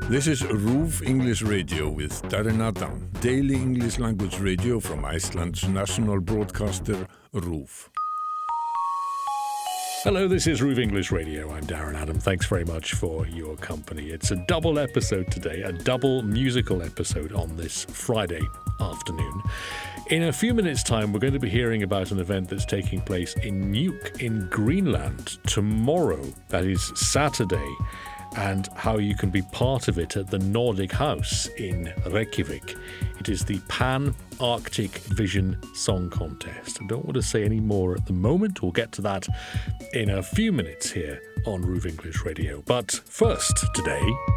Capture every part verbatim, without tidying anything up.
This is RÚV English Radio with Darren Adam, daily English language radio from Iceland's national broadcaster, RÚV. Hello, this is RÚV English Radio. I'm Darren Adam. Thanks very much for your company. It's a double episode today, a double musical episode on this Friday afternoon. In a few minutes' time, we're going to be hearing about an event that's taking place in Nuuk in Greenland tomorrow. That is Saturday. And how you can be part of it at the Nordic House in Reykjavik. It is the Pan-Arctic Vision Song Contest. I don't want to say any more at the moment. We'll get to that in a few minutes here on RÚV English Radio. But first, today,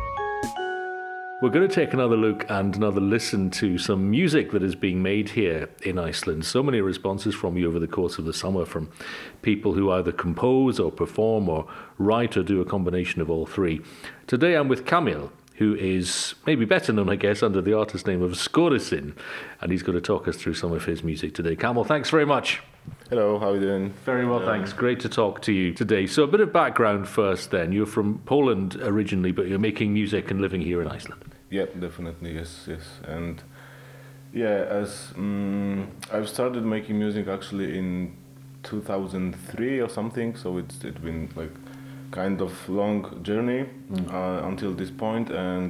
we're going to take another look and another listen to some music that is being made here in Iceland. So many responses from you over the course of the summer from people who either compose or perform or write or do a combination of all three. Today I'm with Kamil, who is maybe better known, I guess, under the artist name of Skorisin, and he's going to talk us through some of his music today. Kamil, thanks very much. Hello, how are you doing? Very well, um, thanks. Great to talk to you today. So a bit of background first then. You're from Poland originally, but you're making music and living here in Iceland. Yeah, definitely, yes, yes. And yeah, as um, I've started making music actually in two thousand three or something, so it's it's been like kind of long journey mm. uh, until this point. And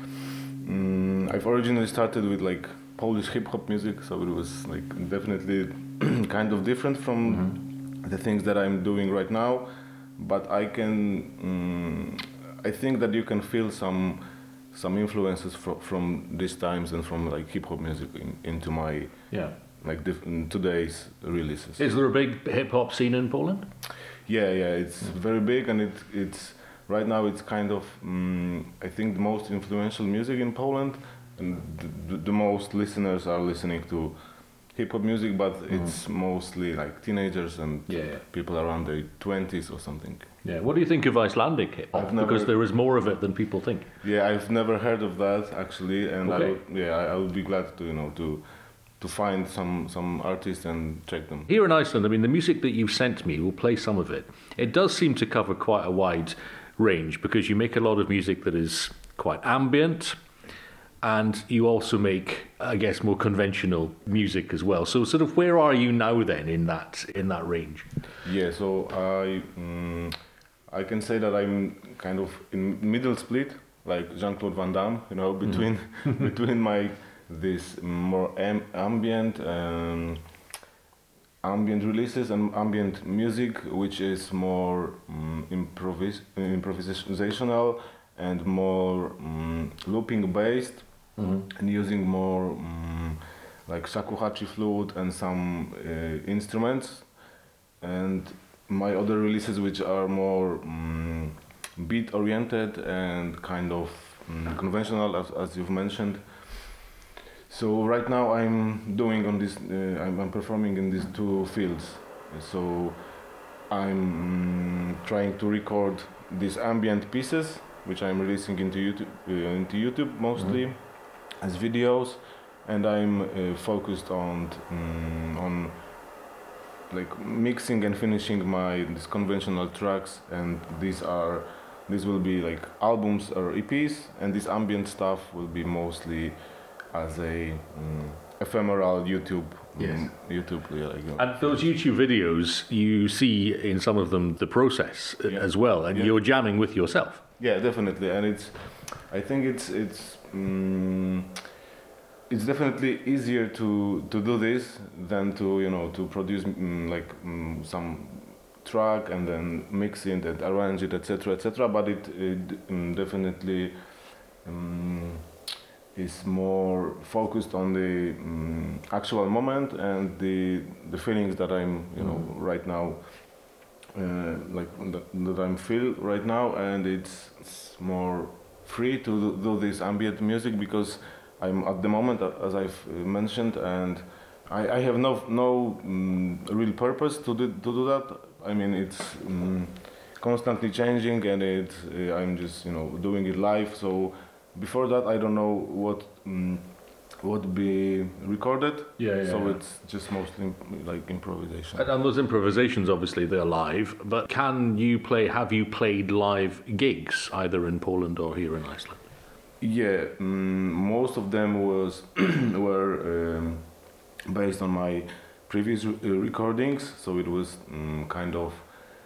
um, I've originally started with like Polish hip-hop music, so it was like definitely kind of different from mm-hmm. the things that I'm doing right now. But I can, um, I think that you can feel some some influences fr- from these times and from like hip-hop music in, into my yeah like diff- today's releases. Is there a big hip-hop scene in Poland? Yeah, yeah, it's mm. very big, and it it's right now it's kind of um, I think the most influential music in Poland, and the, the most listeners are listening to hip-hop music, but mm. it's mostly like teenagers and yeah, yeah. people around their twenties or something. Yeah. What do you think of Icelandic hip-hop? Never, because there is more of it than people think. Yeah, I've never heard of that actually, and okay. I would, yeah, I, I would be glad to you know to to find some some artists and check them. Here in Iceland, I mean, the music that you've sent me, we'll play some of it. It does seem to cover quite a wide range because you make a lot of music that is quite ambient. And you also make, I guess, more conventional music as well. So, sort of, where are you now then in that in that range? Yeah, so I um, I can say that I'm kind of in middle split, like Jean-Claude Van Damme, you know, between mm. between my this more am- ambient um, ambient releases and ambient music, which is more um, improvis- improvisational and more um, looping based. Mm-hmm. And using more um, like shakuhachi flute and some uh, instruments, and my other releases which are more um, beat oriented and kind of um, conventional as, as you've mentioned. So right now I'm doing on this uh, I'm, I'm performing in these two fields, so I'm um, trying to record these ambient pieces which I'm releasing into YouTube uh, into YouTube mostly. Mm-hmm. as videos, and I'm uh, focused on um, on like mixing and finishing my these conventional tracks, and these are these will be like albums or E Ps, and this ambient stuff will be mostly as a um, ephemeral YouTube yes. um, YouTube yeah, like, you know. And those YouTube videos, you see in some of them the process yeah. as well, and yeah. you're jamming with yourself. Yeah, definitely, and it's I think it's it's um, it's definitely easier to, to do this than to you know to produce um, like um, some track and then mix it and arrange it, et cetera, et cetera. But it, it um, definitely um, is more focused on the um, actual moment and the the feelings that I'm you know mm. right now. Uh, like that, that I'm feel right now, and it's, it's more free to do, do this ambient music because I'm at the moment, as I've mentioned, and I, I have no no um, real purpose to do, to do that. I mean, it's um, constantly changing, and it uh, I'm just you know doing it live. So before that, I don't know what. Um, would be recorded, yeah, yeah, so yeah. it's just mostly like improvisation. And, and those improvisations, obviously, they're live, but can you play, have you played live gigs, either in Poland or here in Iceland? Yeah, mm, most of them was were um, based on my previous re- recordings, so it was um, kind of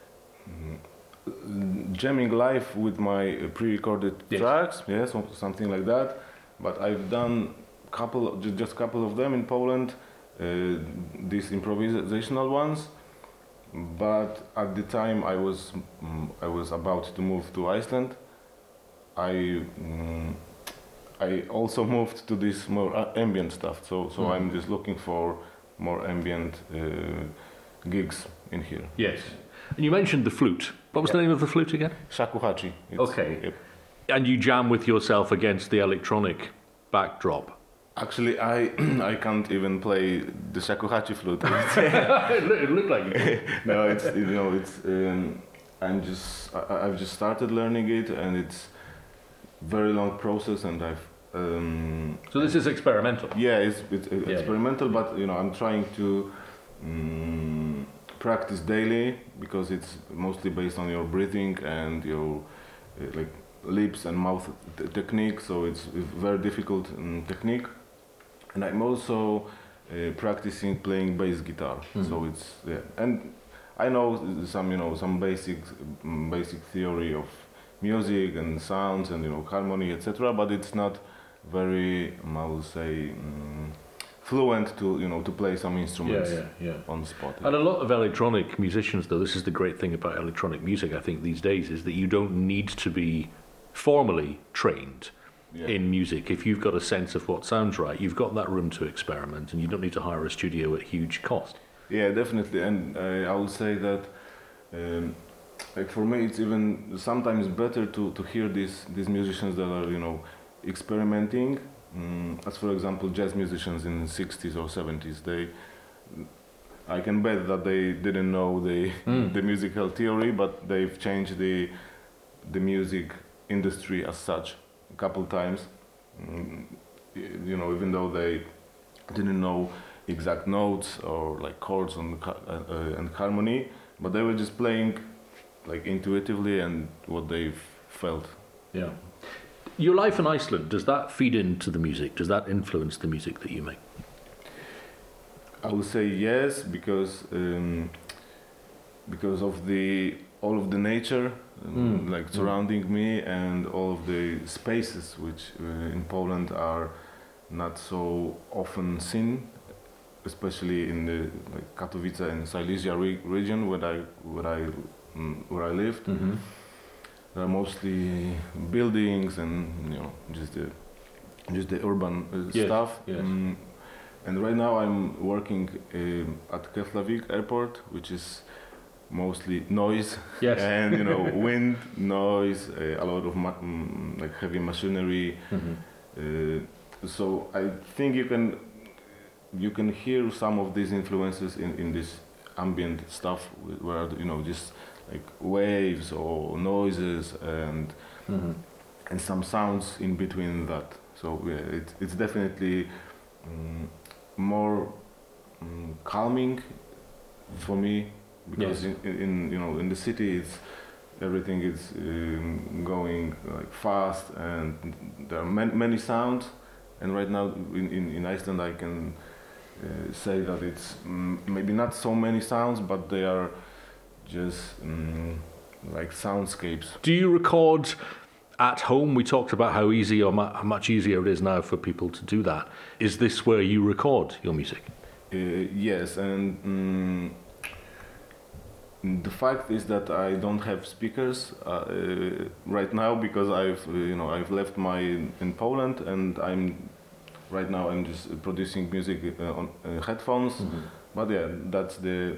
mm, jamming live with my uh, pre-recorded Yes. tracks, yeah, so, something like that. But I've done couple, just just couple of them in Poland, uh, these improvisational ones. But at the time I was mm, I was about to move to Iceland, I mm, I also moved to this more uh, ambient stuff. So so Mm. I'm just looking for more ambient uh, gigs in here. Yes. And you mentioned the flute. What was the name of the flute again? Shakuhachi. It's- Okay. Yep. And you jam with yourself against the electronic backdrop. Actually, I I can't even play the shakuhachi flute. it looked it looked like you did. No, it's you know it's um, I'm just I, I- I've just started learning it, and it's very long process, and I've um, So this is experimental. yeah it's it's uh, yeah. experimental, but you know I'm trying to um, practice daily, because it's mostly based on your breathing and your uh, like lips and mouth t- technique, so it's a very difficult um, technique. And I'm also uh, practicing playing bass guitar, so it's yeah. And I know some you know some basic um, basic theory of music and sounds and you know harmony, et cetera. But it's not very um, I would say um, fluent to you know to play some instruments yeah. on the spot. And a lot of electronic musicians, though, this is the great thing about electronic music, I think, these days, is that you don't need to be formally trained Yeah. in music. If you've got a sense of what sounds right, you've got that room to experiment, and you don't need to hire a studio at huge cost. Yeah, definitely, and uh, I would say that, um, like for me, it's even sometimes better to, to hear these these musicians that are you know experimenting, um, as for example jazz musicians in the sixties or seventies. They, I can bet that they didn't know the Mm. the musical theory, but they've changed the the music industry as such a couple times. Mm, y- you know, even though they didn't know exact notes or like chords and ca- uh, uh, and harmony, but they were just playing like intuitively and what they've felt. Yeah. Your life in Iceland, does that feed into the music? Does that influence the music that you make? I would say yes, because um, because of the all of the nature um, Mm. like surrounding me, and all of the spaces which uh, in Poland are not so often seen, especially in the like Katowice and Silesia re- region where I where I mm, where I lived. Mm-hmm. There are mostly buildings and you know just the just the urban uh, Yes, stuff. yes. Mm, and right now I'm working um, at Keflavik Airport, which is mostly noise Yes. and you know wind, noise, uh, a lot of ma- mm, like heavy machinery. Mm-hmm. Uh, so I think you can you can hear some of these influences in, in this ambient stuff, wh- where you know just like waves or noises and Mm-hmm. and some sounds in between that. So yeah, it, it's definitely um, more um, calming for me, because Yes. in, in you know in the city it's everything is um, going like fast and there are man, many sounds. And right now in, in, in Iceland I can uh, say that it's mm, maybe not so many sounds, but they are just mm, like soundscapes. Do you record at home? We talked about how easy or mu- how much easier it is now for people to do that. Is this where you record your music? Uh, yes, and mm, the fact is that I don't have speakers uh, uh, right now, because I've uh, you know I've left my in Poland, and I'm right now I'm just producing music uh, on uh, headphones. But yeah, that's the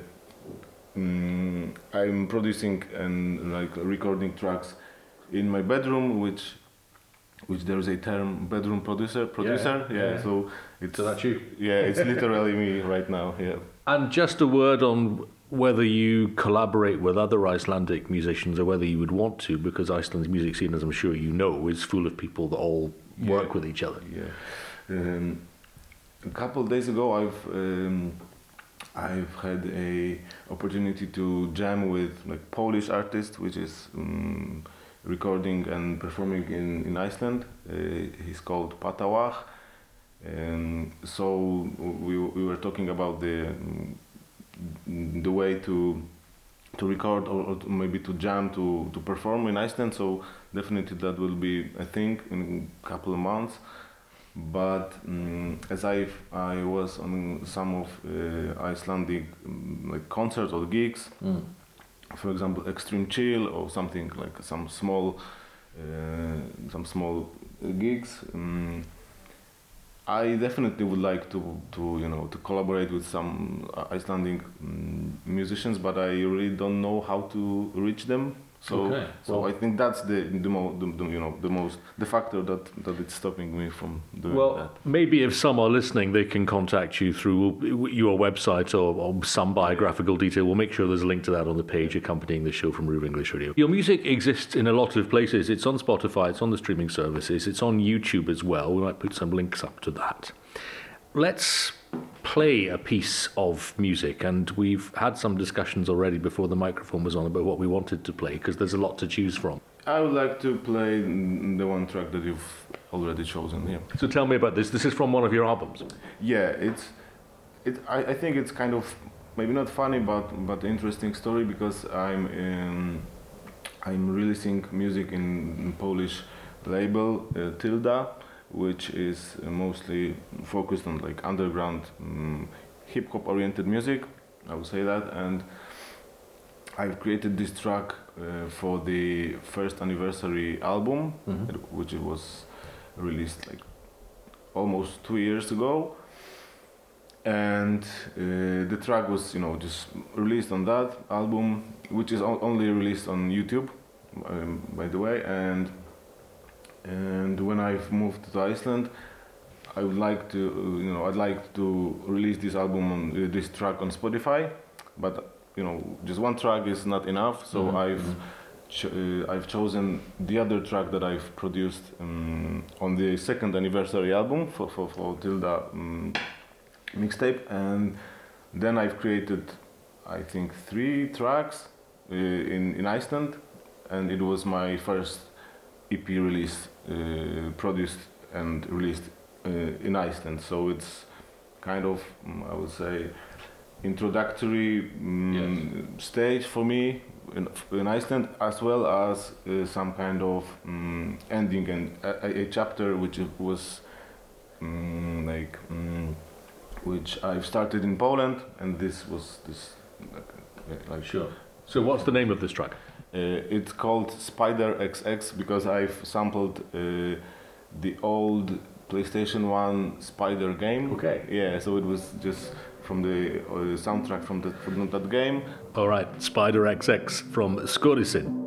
mm, I'm producing and like recording tracks in my bedroom, which which there is a term bedroom producer producer yeah, yeah. so it's So that's you. yeah, it's literally me right now. Yeah. And just a word on whether you collaborate with other Icelandic musicians or whether you would want to, because Iceland's music scene, as I'm sure you know, is full of people that all work Yeah. with each other. Yeah. Um, a couple of days ago, I've um, I've had a opportunity to jam with like Polish artist, which is um, recording and performing in, in Iceland. Uh, he's called Patawach. And so we, we were talking about the the way to to record or, or to maybe to jam to, to perform in Iceland. So definitely that will be, I think, in a couple of months. But um, as I I was on some of uh, Icelandic um, like concerts or gigs, mm. for example, Extreme Chill or something like some small uh, some small gigs. Um, I definitely would like to, to you know to collaborate with some Icelandic um, musicians, but I really don't know how to reach them. So, okay. so well, I think that's the the, mo- the, the you know the most the factor that, that it's stopping me from doing well, that. Maybe if some are listening, they can contact you through your website or, or some biographical detail. We'll make sure there's a link to that on the page accompanying the show from Ruve English Radio. Your music exists in a lot of places. It's on Spotify, it's on the streaming services, it's on YouTube as well. We might put some links up to that. Let's play a piece of music, and we've had some discussions already before the microphone was on about what we wanted to play, because there's a lot to choose from. I would like to play the one track that you've already chosen here. So tell me about this. This is from one of your albums. Yeah, it's it. I, I think it's kind of maybe not funny, but but interesting story, because I'm in, I'm releasing music in Polish label uh, Tilda, which is uh, mostly focused on like underground um, hip hop oriented music, I would say that. And I've created this track uh, for the first anniversary album, mm-hmm. which it was released like almost two years ago. And uh, the track was, you know, just released on that album, which is o- only released on YouTube, um, by the way. And And when I've moved to Iceland, I would like to, you know, I'd like to release this album on uh, this track on Spotify, but you know, just one track is not enough. So mm-hmm. I've cho- uh, I've chosen the other track that I've produced um, on the second anniversary album for for, for Tilda um, mixtape, and then I've created, I think, three tracks uh, in in Iceland, and it was my first E P release, uh, produced and released uh, in Iceland. So it's kind of, um, I would say, introductory um, yes. stage for me in, in Iceland, as well as uh, some kind of um, ending and a, a chapter which was um, like um, which I've started in Poland, and this was this like, like sure. So what's the name of this track? Uh, it's called Spider X X because I've sampled uh, the old PlayStation one Spider game. Okay. Yeah, so it was just from the uh, soundtrack from, the, from that game. All right, Spider X X from Skorisin.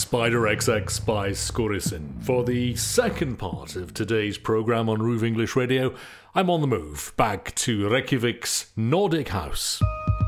Spider X X by Skorisin. For the second part of today's programme on RÚV English Radio, I'm on the move back to Reykjavik's Nordic House.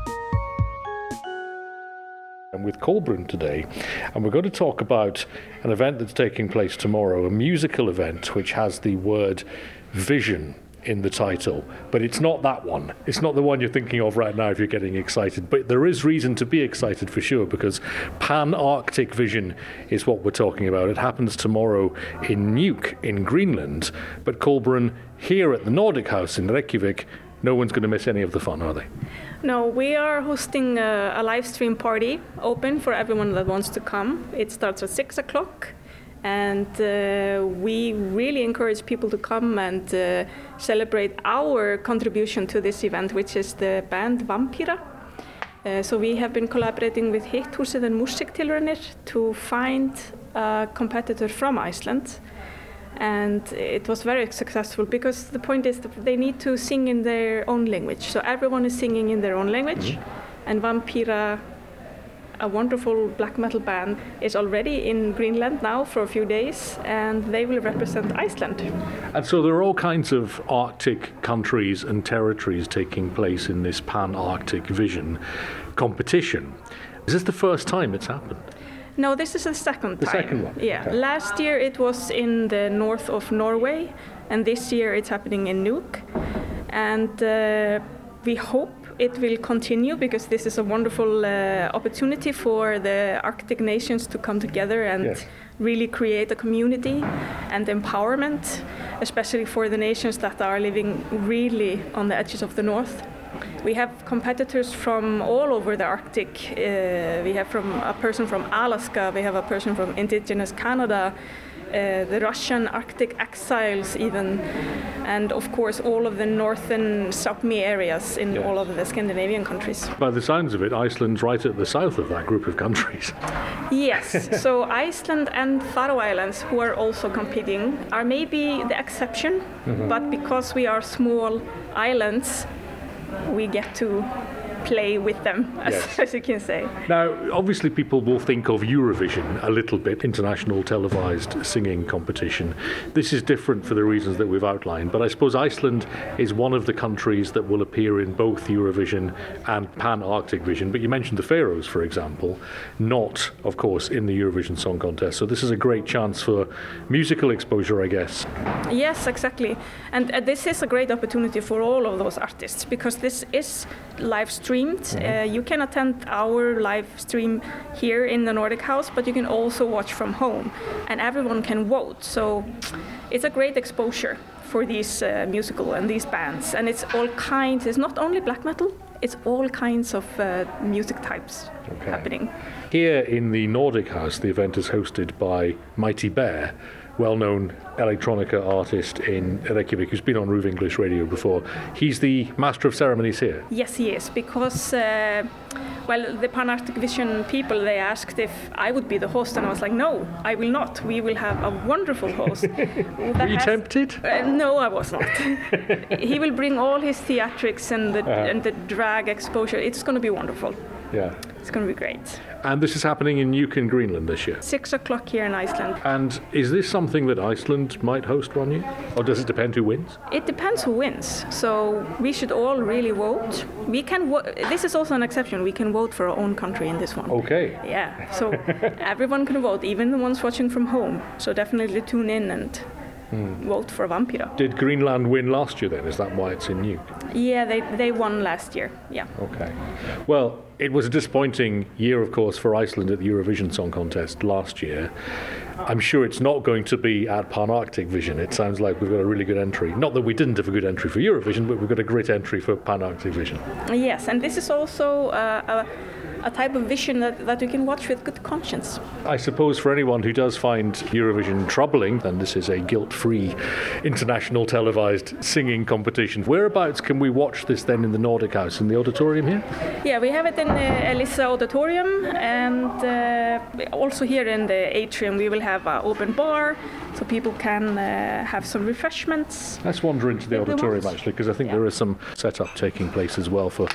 I'm with Kolbrun today, and we're going to talk about an event that's taking place tomorrow, a musical event which has the word vision in the title, but it's not that one. It's not the one you're thinking of right now if you're getting excited, but there is reason to be excited for sure, because Pan-Arctic Vision is what we're talking about. It happens tomorrow in Nuuk in Greenland, but Kolbrun, here at the Nordic House in Reykjavik, no one's going to miss any of the fun, are they? No, we are hosting a, a live stream party open for everyone that wants to come. It starts at six o'clock. And uh, we really encourage people to come and uh, celebrate our contribution to this event, which is the band Vampíra. Uh, so we have been collaborating with Hitthúsið and Músíktilraunir to find a competitor from Iceland. And it was very successful because the point is that they need to sing in their own language. So everyone is singing in their own language. Mm-hmm. And Vampíra, a wonderful black metal band, is already in Greenland now for a few days, and they will represent Iceland. And so there are all kinds of Arctic countries and territories taking place in this Pan-Arctic Vision competition. Is this the first time it's happened? No, this is the second the time. The second one? Yeah. Okay. Last year it was in the north of Norway, and this year it's happening in Nuuk. And uh, we hope it will continue because this is a wonderful uh, opportunity for the Arctic nations to come together and yes. really create a community and empowerment, especially for the nations that are living really on the edges of the north. We have competitors from all over the Arctic. Uh, we have from a person from Alaska, we have a person from indigenous Canada, Uh, the Russian Arctic exiles even, and of course all of the northern Sápmi areas in yes. all of the Scandinavian countries. By the sounds of it, Iceland's right at the south of that group of countries. Yes, so Iceland and Faroe Islands, who are also competing, are maybe the exception, mm-hmm. but because we are small islands, we get to play with them, as, yes. as you can say. Now, obviously people will think of Eurovision a little bit, international televised singing competition. This is different for the reasons that we've outlined, but I suppose Iceland is one of the countries that will appear in both Eurovision and Pan-Arctic Vision. But you mentioned the Faroes, for example, not, of course, in the Eurovision Song Contest. So this is a great chance for musical exposure, I guess. Yes, exactly. And uh, this is a great opportunity for all of those artists, because this is live streamed. Mm-hmm. Uh, you can attend our live stream here in the Nordic House, but you can also watch from home, and everyone can vote. So it's a great exposure for these uh, musical and these bands, and it's all kinds. It's not only black metal; it's all kinds of uh, music types okay. happening. Here in the Nordic House, the event is hosted by Mighty Bear, well-known electronica artist in Reykjavik, who's been on RÚV English Radio before. He's the master of ceremonies here. Yes, he is, because, uh, well, the Pan-Arctic Vision people, they asked if I would be the host, and I was like, no, I will not. We will have a wonderful host. Were you has, tempted? Uh, no, I was not. He will bring all his theatrics and the, uh-huh. and the drag exposure. It's going to be wonderful. Yeah. It's going to be great. And this is happening in Nuuk in Greenland this year? Six o'clock here in Iceland. And is this something that Iceland might host one year? Or does it depend who wins? It depends who wins. So we should all really vote. We can. Wo- this is also an exception. We can vote for our own country in this one. Okay. Yeah. So everyone can vote, even the ones watching from home. So definitely tune in and Hmm. vote for Vampíra. Did Greenland win last year then? Is that why it's in Nuuk? Yeah, they they won last year. Yeah. Okay. Well, it was a disappointing year, of course, for Iceland at the Eurovision Song Contest last year. I'm sure it's not going to be at Pan-Arctic Vision. It sounds like we've got a really good entry. Not that we didn't have a good entry for Eurovision, but we've got a great entry for Pan-Arctic Vision. Yes, and this is also uh, a a type of vision that, that you can watch with good conscience. I suppose for anyone who does find Eurovision troubling, then this is a guilt-free international televised singing competition. Whereabouts can we watch this then in the Nordic House, in the auditorium here? Yeah, we have it in the Elissa Auditorium, and uh, also here in the atrium we will have an open bar, so people can uh, have some refreshments. Let's wander into the auditorium actually, because I think yeah. there is some setup taking place as well for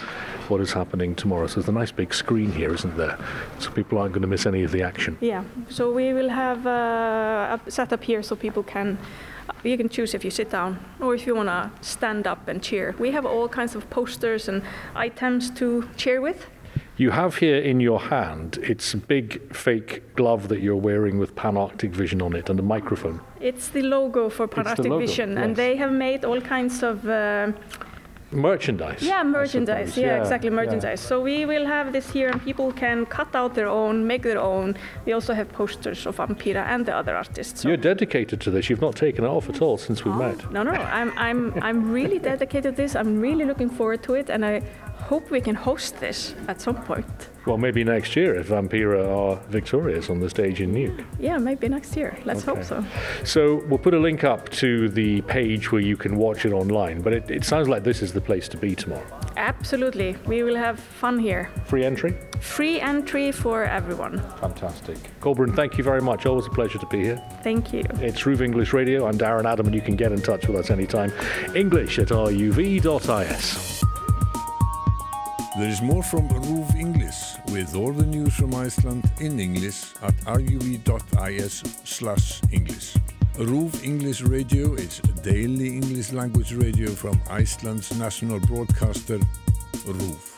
off what is happening tomorrow. So there's a nice big screen here, isn't there? So people aren't going to miss any of the action. Yeah, so we will have uh, a setup here so people can, you can choose if you sit down or if you want to stand up and cheer. We have all kinds of posters and items to cheer with. You have here in your hand, it's a big fake glove that you're wearing with Pan-Arctic Vision on it and a microphone. It's the logo for Pan-Arctic Vision, yes. And they have made all kinds of... Uh, merchandise. Yeah, merchandise. Yeah, yeah, exactly, merchandise. Yeah. So we will have this here and people can cut out their own, make their own. We also have posters of Vampira and the other artists. So. You're dedicated to this. You've not taken it off at all since we oh, met. No, no, I'm, I'm, I'm really dedicated to this. I'm really looking forward to it, and I hope we can host this at some point. Well, maybe next year if Vampira are victorious on the stage in Nuuk. Yeah, maybe next year. Let's okay. hope so. So we'll put a link up to the page where you can watch it online, but it, it sounds like this is the place to be tomorrow. Absolutely. We will have fun here. Free entry? Free entry for everyone. Fantastic. Kolbrun, thank you very much. Always a pleasure to be here. Thank you. It's RÚV English Radio. I'm Darren Adam, and you can get in touch with us anytime. English at r u v dot i s. There is more from RÚV English with all the news from Iceland in English at r u v dot i s slash English. RÚV English Radio is daily English language radio from Iceland's national broadcaster, RÚV.